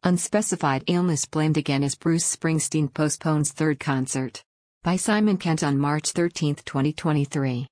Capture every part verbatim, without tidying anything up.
Unspecified illness blamed again as Bruce Springsteen postpones third concert. By Simon Kent on March thirteenth, twenty twenty-three.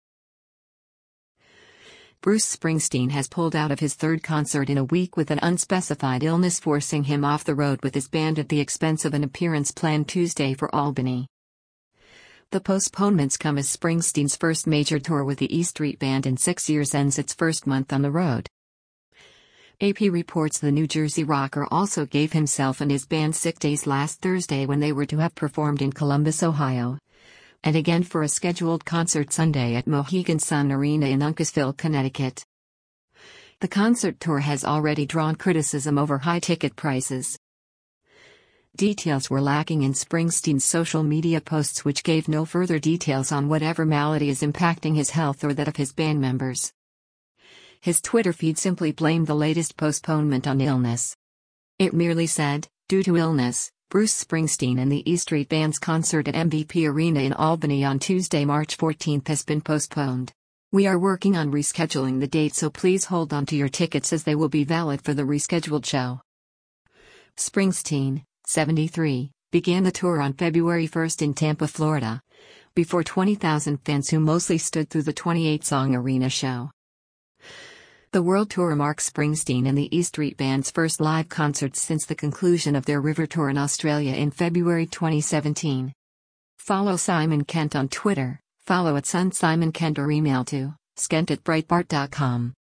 Bruce Springsteen has pulled out of his third concert in a week with an unspecified illness forcing him off the road with his band at the expense of an appearance planned Tuesday for Albany. The postponements come as Springsteen's first major tour with the E Street Band in six years ends its first month on the road. A P reports the New Jersey rocker also gave himself and his band sick days last Thursday when they were to have performed in Columbus, Ohio, and again for a scheduled concert Sunday at Mohegan Sun Arena in Uncasville, Connecticut. The concert tour has already drawn criticism over high ticket prices. Details were lacking in Springsteen's social media posts, which gave no further details on whatever malady is impacting his health or that of his band members. His Twitter feed simply blamed the latest postponement on illness. It merely said, "Due to illness, Bruce Springsteen and the E Street Band's concert at M V P Arena in Albany on Tuesday, March fourteenth has been postponed. We are working on rescheduling the date, so please hold on to your tickets as they will be valid for the rescheduled show." Springsteen, seventy-three, began the tour on February first in Tampa, Florida, before twenty thousand fans who mostly stood through the twenty-eight song arena show. The World Tour marks Springsteen and the E Street Band's first live concerts since the conclusion of their River Tour in Australia in February twenty seventeen. Follow Simon Kent on Twitter, follow at Sun Simon Kent or email to skent at breitbart dot com.